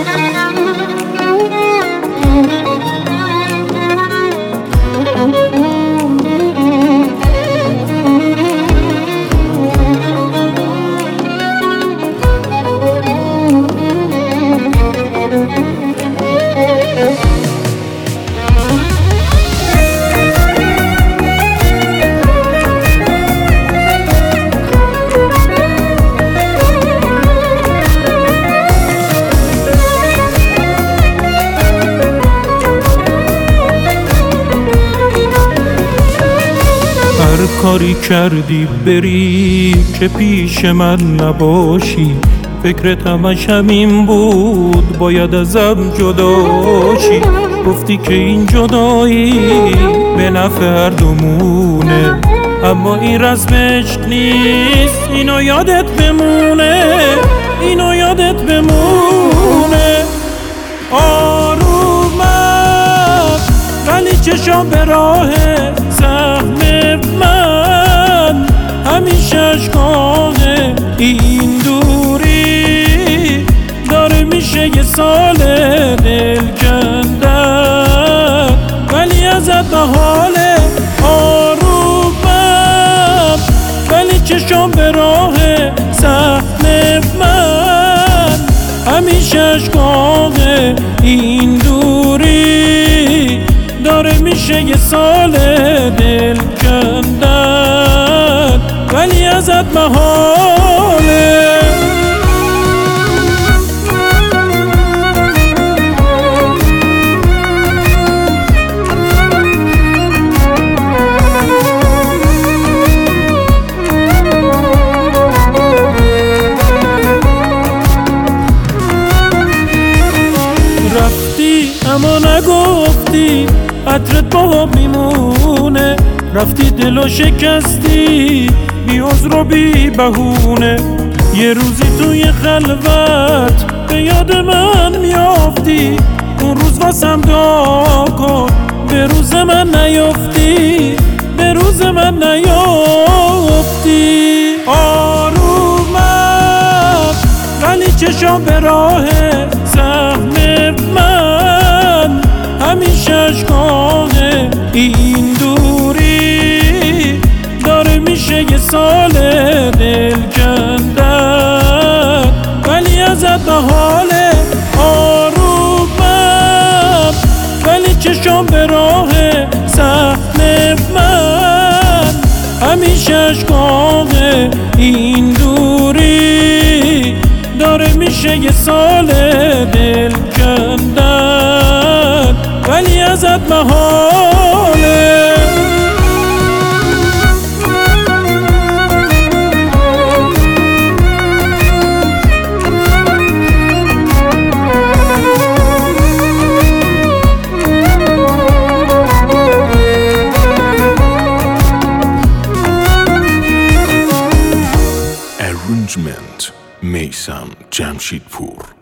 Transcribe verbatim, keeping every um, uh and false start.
هر کاری کردی بری که پیش من نباشی، فکرت همش همین بود باید ازم جداشی. گفتی که این جدایی به نفع هر دومونه، اما این رسمش نیست، اینو یادت بمونه، اینو یادت بمونه. آرومم ولی چشام به راه سهم من، همیشه اشکانه این دوری داره میشه یه سال دل کندن، ولی ازت محاله. آرومم ولی چشام به راه سهم من، همیشه اشکانه این دوری داره میشه یه سال دل کندن، ولی ازت محاله. رفتی اما نگفتی عطرت با میمونه، رفتی دلو شکستی بی عذر و بی بهونه. یه روزی توی خلوت به یاد من میافتی، اون روز واسم دعا کن به روز من نیافتی، به روز من نیافتی. آرومم ولی چشام به راه سهم من، همیشه اشکانه این دوری داره میشه یه سال دل کندن، ولی ازت محاله. آرومم ولی چشام به راه سهم من، همیشه اشکانه این دوری داره میشه یه سال دل کندن، ولی ازت محاله. Arrangement میثم جمشیدپور.